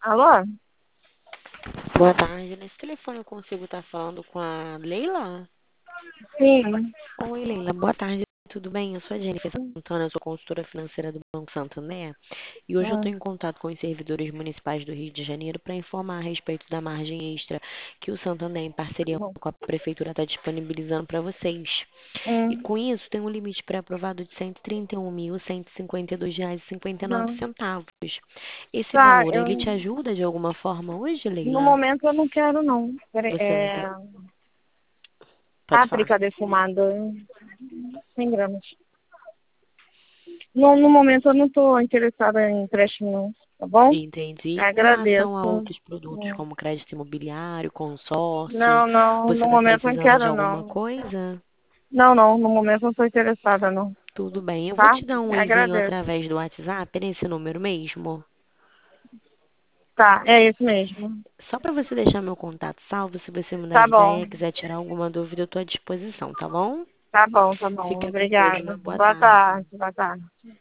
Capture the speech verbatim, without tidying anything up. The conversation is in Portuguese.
Alô? Boa tarde. Nesse telefone eu consigo estar falando com a Leila? Sim. Oi, Leila. Boa tarde. Tudo bem? Eu sou a Jennifer Santana, eu sou consultora financeira do Banco Santander. E hoje eu Ah, estou em contato com os servidores municipais do Rio de Janeiro para informar a respeito da margem extra que o Santander, em parceria bom. com a Prefeitura, está disponibilizando para vocês. E Hum, com isso, tem um limite pré-aprovado de cento e trinta e um mil, cento e cinquenta e dois reais e cinquenta e nove não. centavos. Esse Tá, valor, ele te eu. ajuda de alguma forma hoje, No Leila? momento eu não quero, não. Peraí, Você não é. quer? Pode falar. Páprica defumada, cem gramas. No, no momento eu não estou interessada em empréstimo, não. Tá bom? Entendi. Com relação a Agradeço. outros produtos Hum. como crédito imobiliário, consórcio, Não, não. você No está momento eu não precisando de quero, alguma não. coisa? Não, não. No momento eu não estou interessada, não. Tudo bem. Eu vou Tá? te dar um oizinho Agradeço. através do WhatsApp, nesse número mesmo. Tá, é isso mesmo. Só para você deixar meu contato salvo, se você mudar Tá de bom. ideia, quiser tirar alguma dúvida, eu estou à disposição, tá bom? Tá bom, tá bom. Fica com Deus, uma Obrigada. boa Boa tarde. tarde, boa tarde.